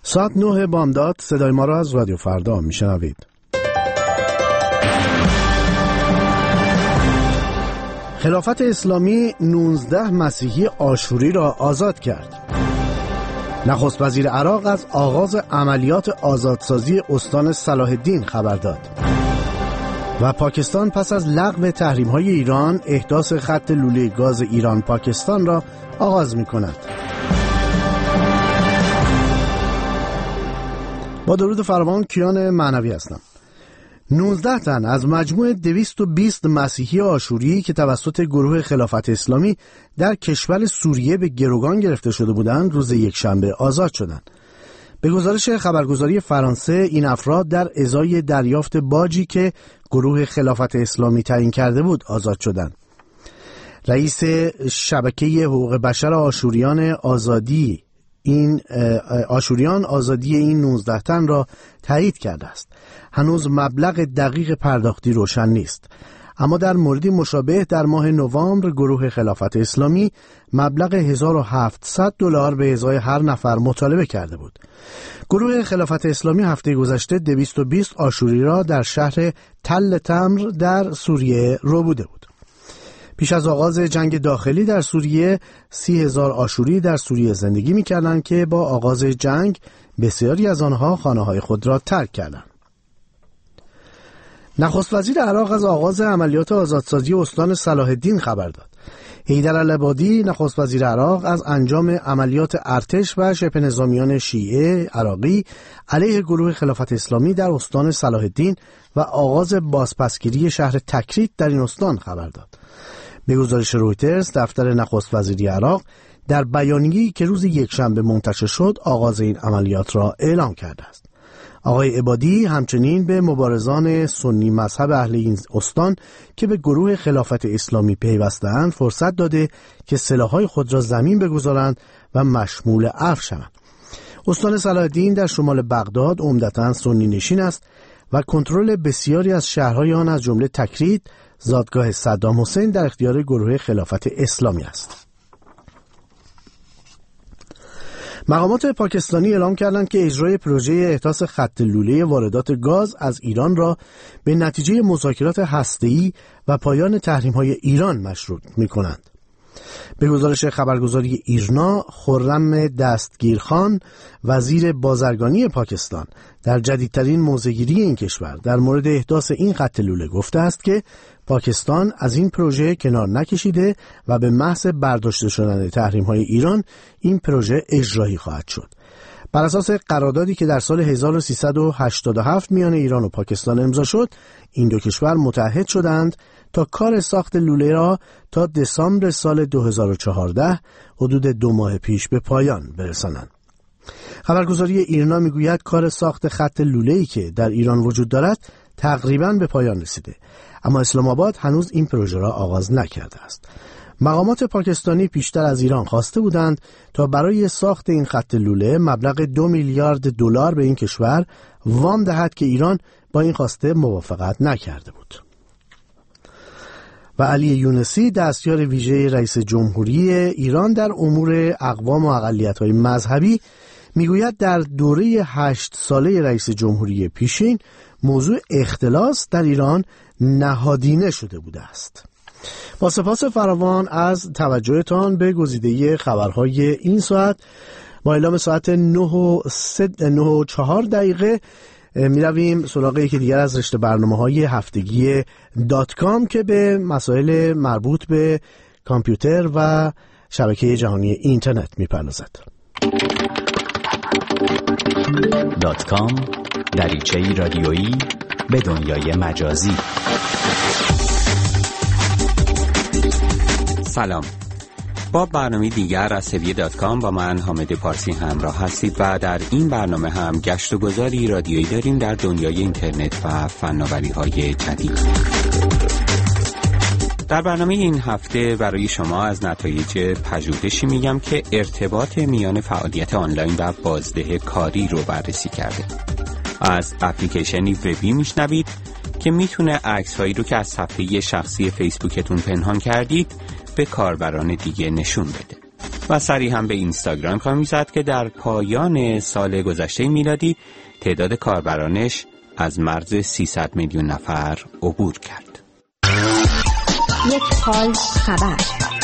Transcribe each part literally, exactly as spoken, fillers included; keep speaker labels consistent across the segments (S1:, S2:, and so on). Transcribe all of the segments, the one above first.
S1: ساعت نه بامداد صدای ما را از رادیو فردا میشنوید. خلافت اسلامی نوزده مسیحی آشوری را آزاد کرد. نخست وزیر عراق از آغاز عملیات آزادسازی استان صلاح الدین خبر داد. و پاکستان پس از لغو تحریم‌های ایران احداث خط لوله گاز ایران پاکستان را آغاز می‌کند. با درود فراوان، کیان معنوی هستم. نوزده تن از مجموع دویست و بیست مسیحی آشوری که توسط گروه خلافت اسلامی در کشور سوریه به گروگان گرفته شده بودند روز یکشنبه آزاد شدند. به گزارش خبرگزاری فرانسه این افراد در ازای دریافت باجی که گروه خلافت اسلامی تعیین کرده بود آزاد شدند. رئیس شبکه حقوق بشر آشوریان آزادی این آشوریان آزادی این نوزده تن را تایید کرده است. هنوز مبلغ دقیق پرداختی روشن نیست، اما در موردی مشابه در ماه نوامبر گروه خلافت اسلامی مبلغ هزار و هفتصد دلار به ازای هر نفر مطالبه کرده بود. گروه خلافت اسلامی هفته گذشته دویست و بیست آشوری را در شهر تل تمر در سوریه ربوده بود. پیش از آغاز جنگ داخلی در سوریه سی هزار آشوری در سوریه زندگی می‌کردند که با آغاز جنگ بسیاری از آنها خانه‌های خود را ترک کردند. نخست وزیر عراق از آغاز عملیات آزادسازی استان صلاح الدین خبر داد. حیدر العبادی نخست وزیر عراق از انجام عملیات ارتش و شبه نظامیان شیعه عراقی علیه گروه خلافت اسلامی در استان صلاح الدین و آغاز بازپسگیری شهر تکریت در این استان خبر داد. به گزارش رویترز، دفتر نخست وزیری عراق در بیانیه‌ای که روز یکشنبه منتشر شد آغاز این عملیات را اعلام کرده است. آقای عبادی همچنین به مبارزان سنی مذهب اهل این استان که به گروه خلافت اسلامی پیوسته‌اند فرصت داده که سلاح‌های خود را زمین بگذارند و مشمول عفو شوند. استان صلاح الدین در شمال بغداد عمدتاً سنی نشین است و کنترل بسیاری از شهرهای آن از جمله تکریت، زادگاه صدام حسین در اختیار گروه خلافت اسلامی است. مقامات پاکستانی اعلام کردند که اجرای پروژه احداث خط لوله واردات گاز از ایران را به نتیجه مذاکرات هسته‌ای و پایان تحریم‌های ایران مشروط می‌کنند. به گزارش خبرگزاری ایرنا، خرم دستگیرخان وزیر بازرگانی پاکستان در جدیدترین موضع‌گیری این کشور در مورد احداث این خط لوله گفته است که پاکستان از این پروژه کنار نکشیده و به محض برداشته شدن تحریم‌های ایران این پروژه اجرایی خواهد شد. بر اساس قراردادی که در سال هزار و سیصد و هشتاد و هفت میان ایران و پاکستان امضا شد، این دو کشور متحد شدند تا کار ساخت لوله را تا دسامبر سال دو هزار و چهارده، حدود دو ماه پیش، به پایان برسانند. خبرگزاری ایرنا میگوید کار ساخت خط لوله‌ای که در ایران وجود دارد تقریباً به پایان رسیده، اما اسلام آباد هنوز این پروژه را آغاز نکرده است. مقامات پاکستانی پیشتر از ایران خواسته بودند تا برای ساخت این خط لوله مبلغ دو میلیارد دلار به این کشور وام دهد که ایران با این خواسته موافقت نکرده بود. و علی یونسی، دستیار ویژه رئیس جمهوری ایران در امور اقوام و اقلیت‌های مذهبی، میگوید در دوره هشت ساله رئیس جمهوری پیشین موضوع اختلاس در ایران نهادینه شده بوده است. با سپاس فراوان از توجهتان به گزیده خبرهای این ساعت، با اعلام ساعت نه و چهار دقیقه می رویم سراغ یکی دیگر از رشته برنامه‌های هفتگی دات کام که به مسائل مربوط به کامپیوتر و شبکه جهانی اینترنت می پردازد.
S2: دات کام، دریچه‌ای رادیویی به دنیای مجازی. سلام، با برنامه دیگر از سویه دات کام با من حامد پارسی همراه هستید و در این برنامه هم گشت و گذاری رادیویی داریم در دنیای اینترنت و فناوری‌های جدید. در برنامه این هفته برای شما از نتایج پژوهشی میگم که ارتباط میان فعالیت آنلاین و بازده کاری رو بررسی کرده. از اپلیکیشنی وبی میشنوید که میتونه عکس‌هایی رو که از صفحه شخصی فیسبوکتون پنهان کردید به کاربران دیگه نشون بده. و سری هم به اینستاگرام کار می‌زد که در پایان سال گذشته میلادی تعداد کاربرانش از مرز سیصد میلیون نفر عبور کرد.
S3: یک حال خبر.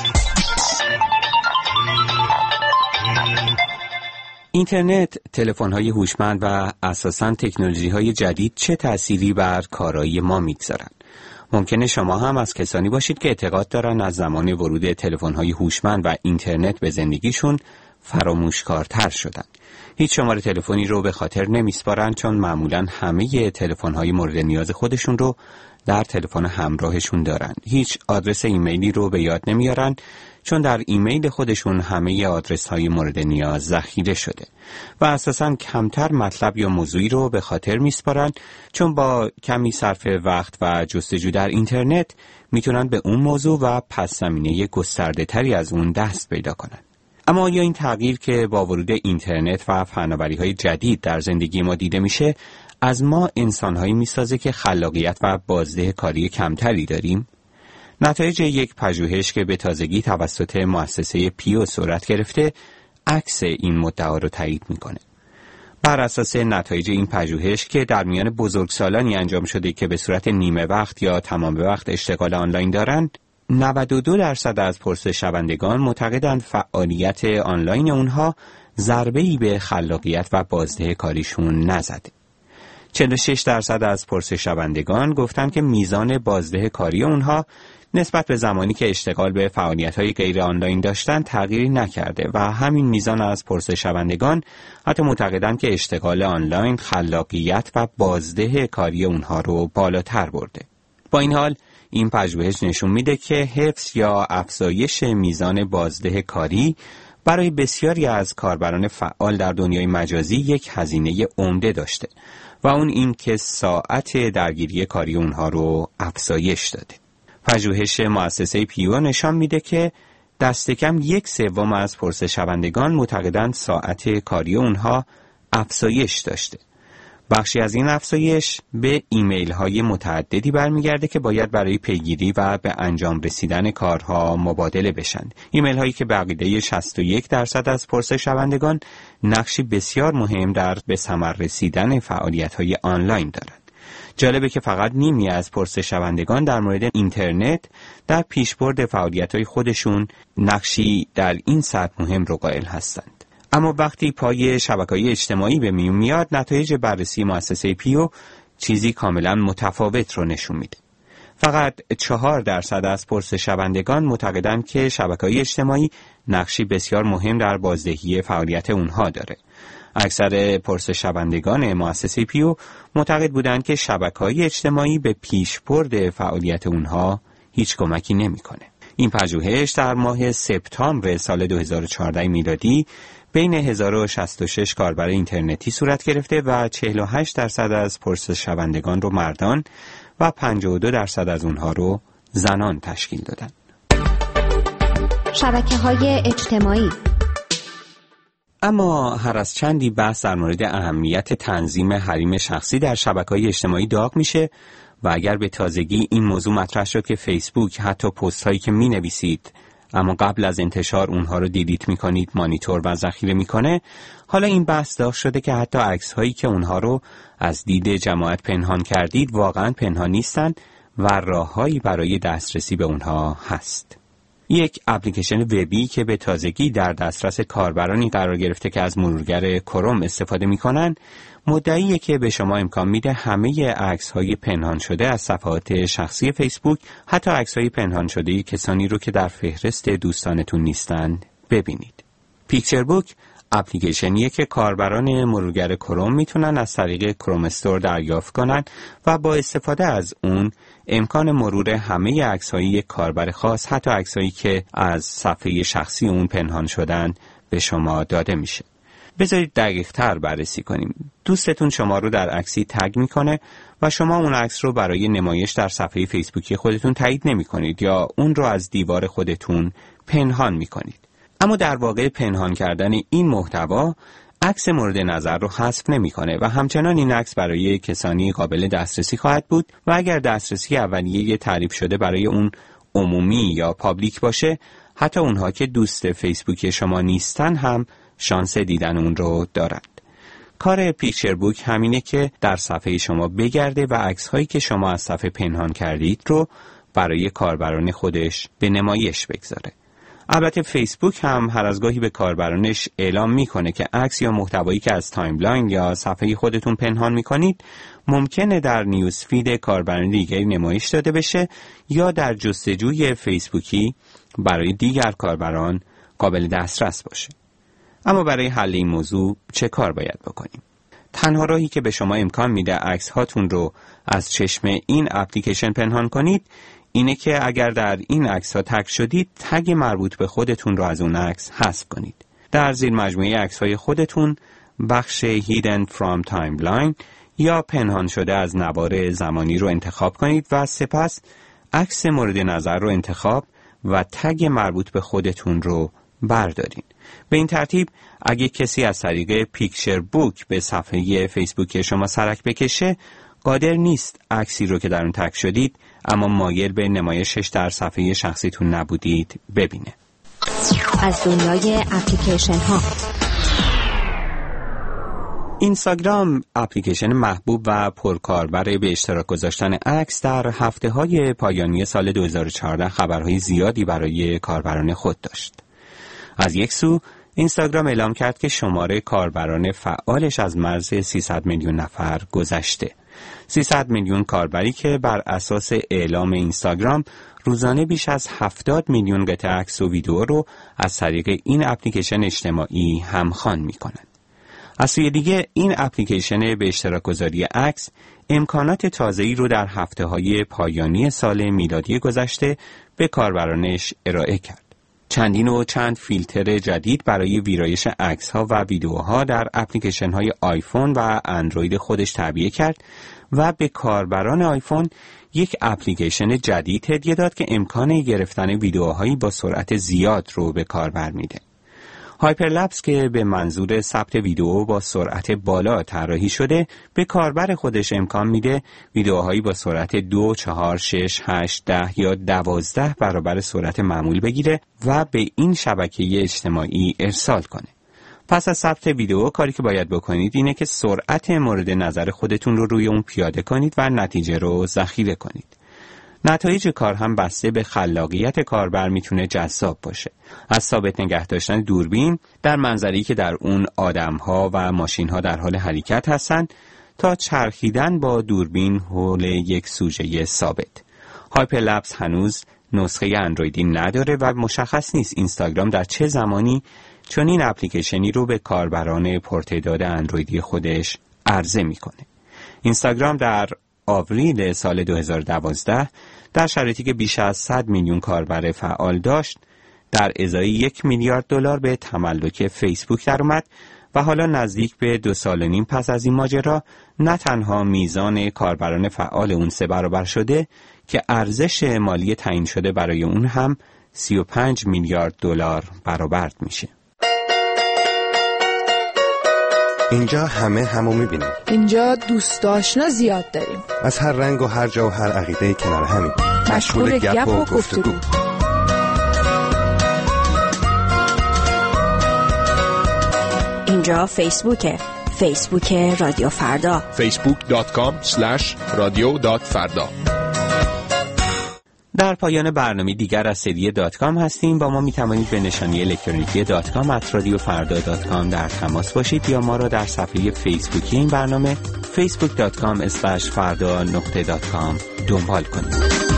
S2: اینترنت، تلفن‌های هوشمند و اساساً تکنولوژی‌های جدید چه تأثیری بر کارایی ما می‌گذارند؟ ممکنه شما هم از کسانی باشید که اعتقاد دارن از زمان ورود تلفن‌های هوشمند و اینترنت به زندگیشون فراموشکارتر شدن. هیچ شماره تلفنی رو به خاطر نمیسپارن چون معمولاً همه تلفن‌های مورد نیاز خودشون رو در تلفن همراهشون دارن. هیچ آدرس ایمیلی رو به یاد نمیارن چون در ایمیل خودشون همه آدرس‌های مورد نیاز ذخیره شده و اساساً کمتر مطلب یا موضوعی رو به خاطر میسپارن چون با کمی صرف وقت و جستجو در اینترنت میتونن به اون موضوع و پس زمینه گسترده تری از اون دست پیدا کنن. اما آیا این تغییر که با ورود اینترنت و فناوری‌های جدید در زندگی ما دیده میشه از ما انسان‌هایی میسازه که خلاقیت و بازده کاری کمتری داریم؟ نتایج یک پژوهش که به تازگی توسط مؤسسه پیو صورت گرفته عکس این مدعا رو تایید میکنه. بر اساس نتایج این پژوهش که در میان بزرگسالانی انجام شده که به صورت نیمه وقت یا تمام وقت اشتغال آنلاین دارند، نود و دو درصد از پرسش‌شوندگان معتقدند فعالیت آنلاین اونها ضربه‌ای به خلاقیت و بازده کاریشون نزده. چهل و شش درصد از پرسش‌شوندگان گفتند که میزان بازده کاری اونها نسبت به زمانی که اشتغال به فعالیت‌های غیر آنلاین داشتن تغییری نکرده و همین میزان از پرسش‌شوندگان حتی معتقدند که اشتغال آنلاین خلاقیت و بازده کاری اونها رو بالاتر برده. با این حال این پژوهش نشون میده که حفظ یا افزایش میزان بازده کاری برای بسیاری از کاربران فعال در دنیای مجازی یک هزینه عمده داشته و اون این که ساعت درگیری کاری اونها رو افزایش داده. پژوهش مؤسسه پیو نشان میده که دست کم یک سوم از پرسش‌شوندگان معتقدند ساعت کاری اونها افزایش داشته. بخشی از این افزایش به ایمیل های متعددی برمیگرده که باید برای پیگیری و به انجام رسیدن کارها مبادله بشن. ایمیل هایی که به عقیده شصت و یک درصد از پرسش‌شوندگان نقشی بسیار مهم در به ثمر رسیدن فعالیت های آنلاین دارند. جالبه که فقط نیمی از پرسش‌شوندگان در مورد اینترنت در پیشبرد فعالیت‌های خودشون نقشی در این سطح مهم رو قائل هستند. اما وقتی پای شبکه‌های اجتماعی به میون میاد، نتایج بررسی مؤسسه پیو چیزی کاملا متفاوت رو نشون میده. فقط چهار درصد از پرسش‌شوندگان معتقدند که شبکه‌های اجتماعی نقشی بسیار مهم در بازدهی فعالیت اونها داره. اکثر پرسش‌شوندگان مؤسسه پیو معتقد بودند که شبکه‌های اجتماعی به پیشبرد فعالیت اونها هیچ کمکی نمی‌کنه. این پژوهش در ماه سپتامبر سال دو هزار و چهارده میلادی بین هزار و شصت و شش کاربر اینترنتی صورت گرفته و چهل و هشت درصد از پرسش‌شوندگان رو مردان و پنجاه و دو درصد از اونها رو زنان تشکیل دادن.
S3: شبکه‌های اجتماعی.
S2: اما هر از چندی بحث در مورد اهمیت تنظیم حریم شخصی در شبکه‌های اجتماعی داغ میشه و اگر به تازگی این موضوع مطرح شد که فیسبوک حتی پست هایی که می نویسید اما قبل از انتشار اونها رو دیلیت می کنید مانیتور و ذخیره میکنه، حالا این بحث داغ شده که حتی عکس هایی که اونها رو از دید جماعت پنهان کردید واقعا پنهان نیستند و راههایی برای دسترسی به اونها هست. یک اپلیکیشن وبی که به تازگی در دسترس کاربرانی قرار گرفته که از مرورگر کروم استفاده میکنن، مدعیه که به شما امکان میده همه عکس‌های پنهان شده از صفحات شخصی فیسبوک، حتی عکس‌های پنهان شده کسانی رو که در فهرست دوستانتون نیستند ببینید. پیکچر بوک اپلیکیشنیه که کاربران مرورگر کروم میتونن از طریق کروم استور دریافت کنن و با استفاده از اون امکان مرور همه عکس‌های یک کاربر خاص، حتی عکس‌هایی که از صفحه شخصی اون پنهان شدن، به شما داده میشه. بذارید دقیق تر بررسی کنیم. دوستتون شما رو در عکسی تگ میکنه و شما اون عکس رو برای نمایش در صفحه فیسبوکی خودتون تایید نمی کنید یا اون رو از دیوار خودتون پنهان میکنید. اما در واقع پنهان کردن این محتوا عکس مورد نظر رو حذف نمیکنه و همچنان این عکس برای کسانی قابل دسترسی خواهد بود و اگر دسترسی اولیه تعریف شده برای اون عمومی یا پابلیک باشه، حتی اونها که دوست فیسبوک شما نیستن هم شانس دیدن اون رو دارند. کار پیکچر بوک همینه که در صفحه شما بگرده و عکس‌هایی که شما از صفحه پنهان کردید رو برای کاربران خودش به نمایش بگذاره. البته فیسبوک هم هر از گاهی به کاربرانش اعلام میکنه که عکس یا محتوایی که از تایملاین یا صفحه خودتون پنهان میکنید ممکنه در نیوز فید کاربران دیگری نمایش داده بشه یا در جستجوی فیسبوکی برای دیگر کاربران قابل دسترس باشه. اما برای حل این موضوع چه کار باید بکنیم؟ تنها راهی که به شما امکان میده عکس هاتون رو از چشم این اپلیکیشن پنهان کنید اینه که اگر در این عکس ها تگ شدید، تگ مربوط به خودتون رو از اون عکس حذف کنید. در زیر مجموعه عکس های خودتون بخش Hidden from Timeline یا پنهان شده از نوار زمانی رو انتخاب کنید و سپس عکس مورد نظر رو انتخاب و تگ مربوط به خودتون رو بردارین. به این ترتیب اگه کسی از طریق پیکچر بوک به صفحه فیسبوک شما سرک بکشه، قادر نیست عکسی رو که در اون تگ شدید اما مایل به نمایشش در صفحه شخصیتون نبودید ببینه.
S3: از دنیای اپلیکیشن ها.
S2: اینستاگرام اپلیکیشن محبوب و پرکاربر به اشتراک گذاشتن عکس در هفته‌های پایانی سال دو هزار و چهارده خبرهای زیادی برای کاربران خود داشت. از یک سو اینستاگرام اعلام کرد که شماره کاربران فعالش از مرز سیصد میلیون نفر گذشته. سیصد میلیون کاربری که بر اساس اعلام اینستاگرام روزانه بیش از هفتاد میلیون قطعه عکس و ویدیو رو از طریق این اپلیکیشن اجتماعی همخوان می‌کنند. از سوی دیگه این اپلیکیشن به اشتراک گذاری عکس امکانات تازه‌ای رو در هفته‌های پایانی سال میلادی گذشته به کاربرانش ارائه کرد. چندین و چند فیلتر جدید برای ویرایش عکس‌ها و ویدیوها در اپلیکیشن‌های آیفون و اندروید خودش تعبیه کرد و به کاربران آیفون یک اپلیکیشن جدید هدیه داد که امکان گرفتن ویدیوهایی با سرعت زیاد رو به کاربر میده. هایپرلپس که به منظور ثبت ویدیو با سرعت بالا طراحی شده به کاربر خودش امکان میده ویدیوهایی با سرعت دو، چهار، شش، هشت، ده یا دوازده برابر سرعت معمول بگیره و به این شبکه اجتماعی ارسال کنه. پس از ثبت ویدیو کاری که باید بکنید اینه که سرعت مورد نظر خودتون رو روی اون پیاده کنید و نتیجه رو ذخیره کنید. نتایج کار هم بسته به خلاقیت کاربر میتونه جذاب باشه. از ثابت نگه داشتن دوربین در منظری که در اون آدم‌ها و ماشین‌ها در حال حرکت هستن تا چرخیدن با دوربین حول یک سوژه ثابت. هایپرلپس هنوز نسخه اندرویدی نداره و مشخص نیست اینستاگرام در چه زمانی چون این اپلیکیشنی رو به کاربران پرتعداد اندرویدی خودش عرضه میکنه. اینستاگرام در آوریل سال دو هزار و دوازده در شرایطی که بیش از صد میلیون کاربر فعال داشت در ازای یک میلیارد دلار به تملک فیسبوک در اومد و حالا نزدیک به دو سال و نیم پس از این ماجرا نه تنها میزان کاربران فعال اون سه برابر شده که ارزش مالی تعیین شده برای اون هم سی و پنج میلیارد دلار برآورد میشه.
S4: اینجا همه همو میبینیم.
S5: اینجا دوست آشنا زیاد داریم.
S4: از هر رنگ و هر جا و هر عقیده کنار همین.
S5: مشغول گپ و گفتگو.
S3: اینجا فیسبوکه. فیسبوک رادیو فردا.
S6: فیسبوک دات کام اسلش رادیو دات فردا.
S2: در پایان برنامه دیگر از سری دات کام هستیم. با ما می توانید به نشانی الکترونیکی دات کام ات رادیو فردا دات کام در تماس باشید یا ما را در صفحه فیسبوکی این برنامه فیسبوک دات کام اسلش فردا نقطه دات کام دنبال کنید.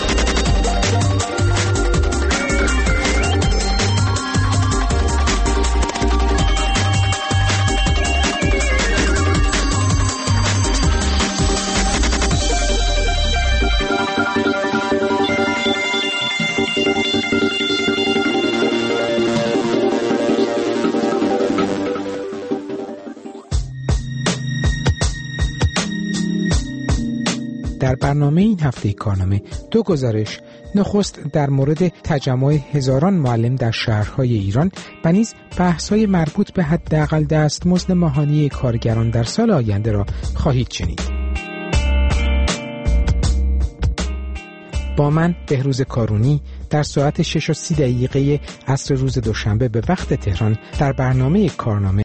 S7: در برنامه این هفته کارنامه دو گزارش، نخست در مورد تجمع هزاران معلم در شهرهای ایران و نیز بحث‌های مربوط به حداقل دستمزد ماهانه کارگران در سال آینده را خواهید شنید. با من بهروز کارونی در ساعت شش و سی دقیقه عصر روز دوشنبه به وقت تهران در برنامه کارنامه